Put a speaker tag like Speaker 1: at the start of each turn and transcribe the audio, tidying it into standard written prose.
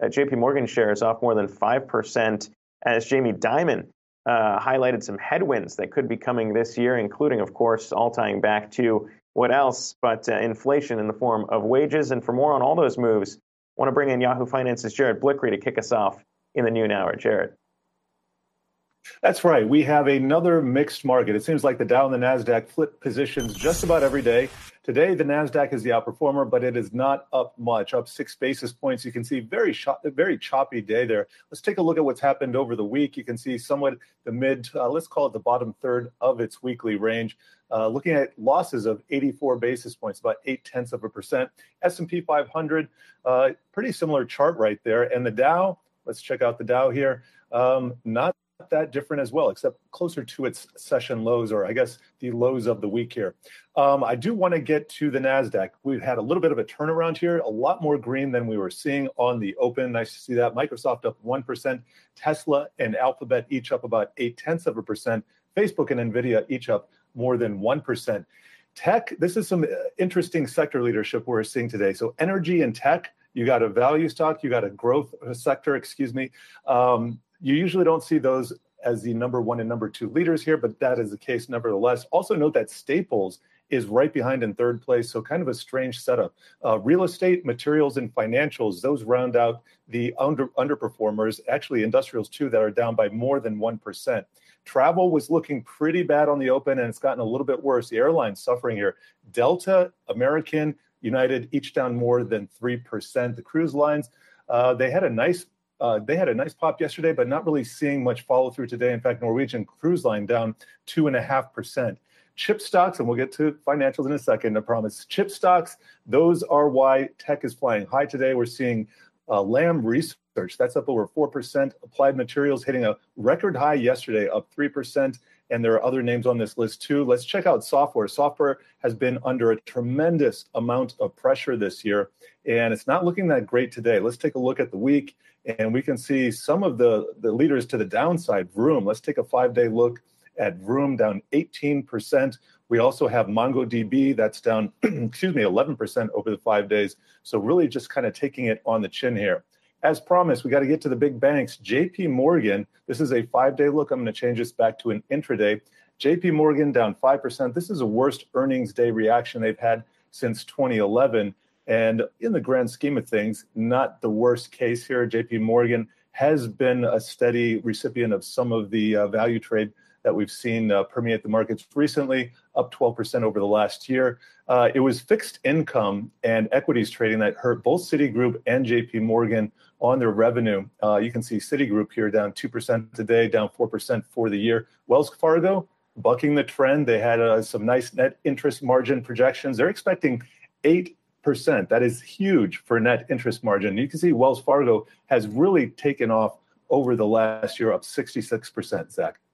Speaker 1: JP Morgan shares off more than 5% as Jamie Dimon highlighted some headwinds that could be coming this year, including, of course, all tying back to what else but inflation in the form of wages. And for more on all those moves, I want to bring in Yahoo Finance's Jared Blickery to kick us off in the noon hour. Jared.
Speaker 2: That's right. We have another mixed market. It seems like the Dow and the NASDAQ flip positions just about every day. Today, the NASDAQ is the outperformer, but it is not up much, up 6 basis points. You can see very choppy day there. Let's take a look at what's happened over the week. You can see somewhat the let's call it the bottom third of its weekly range. Looking at losses of 84 basis points, about 0.8%. S&P 500, pretty similar chart right there. And the Dow, let's check out the Dow here. Not that different as well, except closer to its session lows, or I guess the lows of the week here. I do want to get to the NASDAQ. We've had a little bit of a turnaround here, a lot more green than we were seeing on the open. Nice to see that. Microsoft up 1%, Tesla and Alphabet each up about 0.8%, Facebook and Nvidia each up more than 1%. Tech, this is some interesting sector leadership we're seeing today. So energy and tech, you got a value stock, you got a growth sector, You usually don't see those as the number one and number two leaders here, but that is the case nevertheless. Also note that Staples is right behind in third place, so kind of a strange setup. Real estate, materials, and financials, those round out the underperformers. Actually, industrials too, that are down by more than 1%. Travel was looking pretty bad on the open, and it's gotten a little bit worse. The airlines suffering here. Delta, American, United, each down more than 3%. The cruise lines, they had a nice pop yesterday, but not really seeing much follow through today. In fact, Norwegian Cruise Line down 2.5%. Chip stocks, and we'll get to financials in a second, I promise. Chip stocks, those are why tech is flying high today. We're seeing Lam Research, that's up over 4%. Applied Materials hitting a record high yesterday, up 3%. And there are other names on this list too. Let's check out software. Software has been under a tremendous amount of pressure this year, and it's not looking that great today. Let's take a look at the week, and we can see some of the leaders to the downside. Vroom, let's take a 5-day look at Vroom, down 18%. We also have MongoDB, that's down 11% over the 5 days. So really just kind of taking it on the chin here. As promised, we got to get to the big banks. JP Morgan, this is a 5-day look. I'm going to change this back to an intraday. JP Morgan down 5%. This is the worst earnings day reaction they've had since 2011. And in the grand scheme of things, not the worst case here. JP Morgan has been a steady recipient of some of the value trade that we've seen permeate the markets recently, up 12% over the last year. It was fixed income and equities trading that hurt both Citigroup and JP Morgan on their revenue. You can see Citigroup here down 2% today, down 4% for the year. Wells Fargo, bucking the trend. They had some nice net interest margin projections. They're expecting 8%. That is huge for net interest margin. You can see Wells Fargo has really taken off over the last year, up 66%, Zach.